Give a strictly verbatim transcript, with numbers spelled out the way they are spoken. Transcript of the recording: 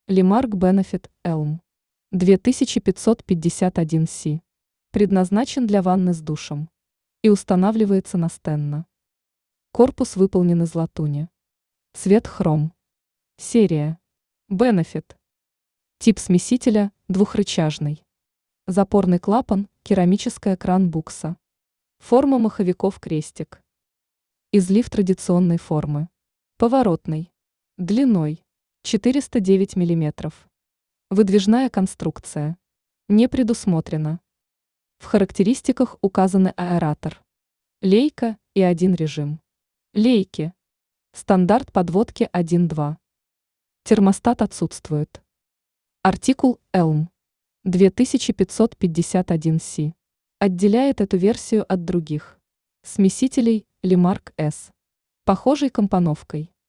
Lemark Benefit Elm две тысячи пятьсот пятьдесят один си. Предназначен для ванны с душем и устанавливается настенно. Корпус выполнен из латуни. Цвет хром. Серия Benefit. Тип смесителя двухрычажный. Запорный клапан керамическая кран-букса. Форма маховиков крестик. Излив традиционной формы. Поворотный. Длиной четыреста девять миллиметров. Выдвижная конструкция. Не предусмотрена. В характеристиках указаны аэратор, лейка и один режим. Лейки. Стандарт подводки один-два. Термостат отсутствует. Артикул Elm две тысячи пятьсот пятьдесят один си. Отделяет эту версию от других смесителей Lemark S. Похожей компоновкой.